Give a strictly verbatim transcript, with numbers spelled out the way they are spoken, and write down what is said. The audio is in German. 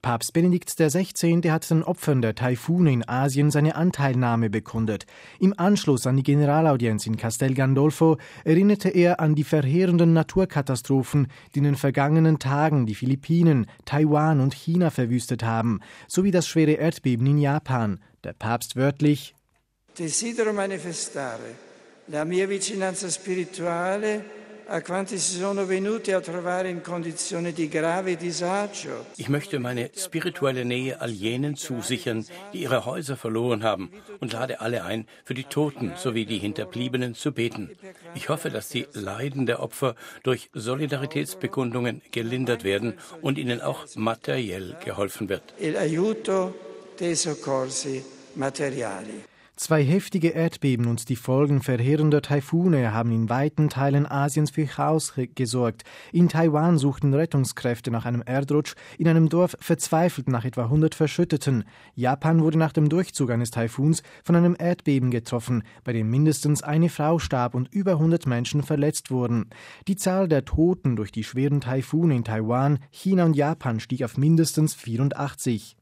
Papst Benedikt der Sechzehnte hat den Opfern der Taifune in Asien seine Anteilnahme bekundet. Im Anschluss an die Generalaudienz in Castel Gandolfo erinnerte er an die verheerenden Naturkatastrophen, die in den vergangenen Tagen die Philippinen, Taiwan und China verwüstet haben, sowie das schwere Erdbeben in Japan. Der Papst wörtlich: Desidero manifestare la mia vicinanza spirituale a quanti si sono venuti a trovare in condizione di grave disagio. Ich möchte meine spirituelle Nähe all jenen zusichern, die ihre Häuser verloren haben, und lade alle ein, für die Toten sowie die Hinterbliebenen zu beten. Ich hoffe, dass die Leiden der Opfer durch Solidaritätsbekundungen gelindert werden und ihnen auch materiell geholfen wird. Il aiuto dei soccorsi materiali. Zwei heftige Erdbeben und die Folgen verheerender Taifune haben in weiten Teilen Asiens für Chaos gesorgt. In Taiwan suchten Rettungskräfte nach einem Erdrutsch, in einem Dorf verzweifelt nach etwa hundert Verschütteten. Japan wurde nach dem Durchzug eines Taifuns von einem Erdbeben getroffen, bei dem mindestens eine Frau starb und über hundert Menschen verletzt wurden. Die Zahl der Toten durch die schweren Taifune in Taiwan, China und Japan stieg auf mindestens vierundachtzig.